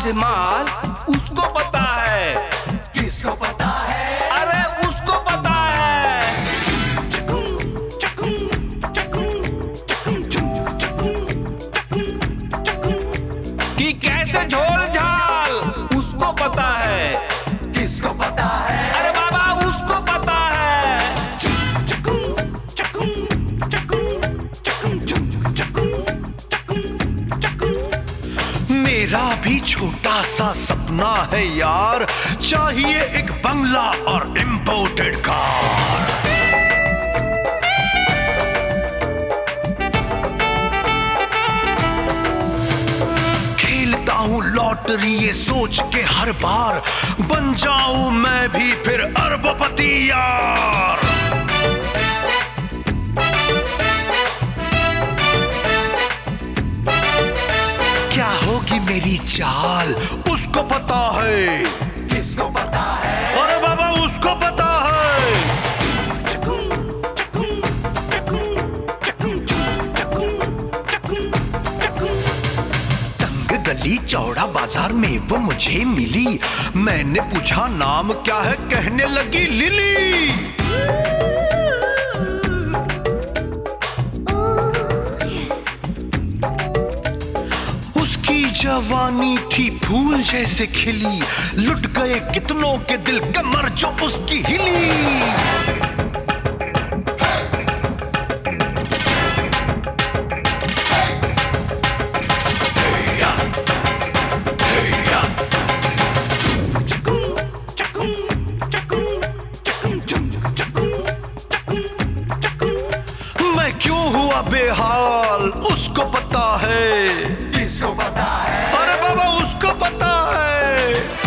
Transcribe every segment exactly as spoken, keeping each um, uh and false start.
से माल उसको पता है। किसको पता है? अरे उसको पता है। कि कैसे झोल झाल उसको पता है। किसको पता है? अरे बाबा उसको पता है। मेरा भी छोटा सा सपना है यार, चाहिए एक बंगला और इंपोर्टेड कार। खेलता हूँ लॉटरी ये सोच के हर बार, बन जाऊं मैं भी फिर अरबपति यार। क्या होगी मेरी चाल उसको पता है। किसको पता है? अरे बाबा उसको पता है। तंग गली चौड़ा बाजार में वो मुझे मिली, मैंने पूछा नाम क्या है, कहने लगी लिली। जवानी थी फूल जैसे खिली, लुट गए कितनों के दिल, कमर जो उसकी हिली। मैं क्यों हुआ बेहाल उसको पता है। किसको पता है? अरे बाबा उसको पता है।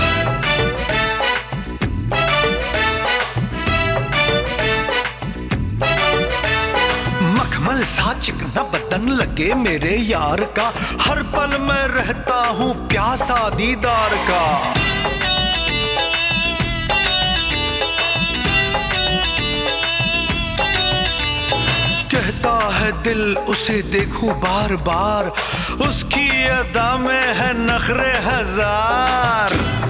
मखमल सा चिकना बदन लगे मेरे यार का, हर पल मैं रहता हूँ प्यासा दीदार का। कहता है दिल उसे देखूं बार बार, उसकी अदा में है नखरे हजार।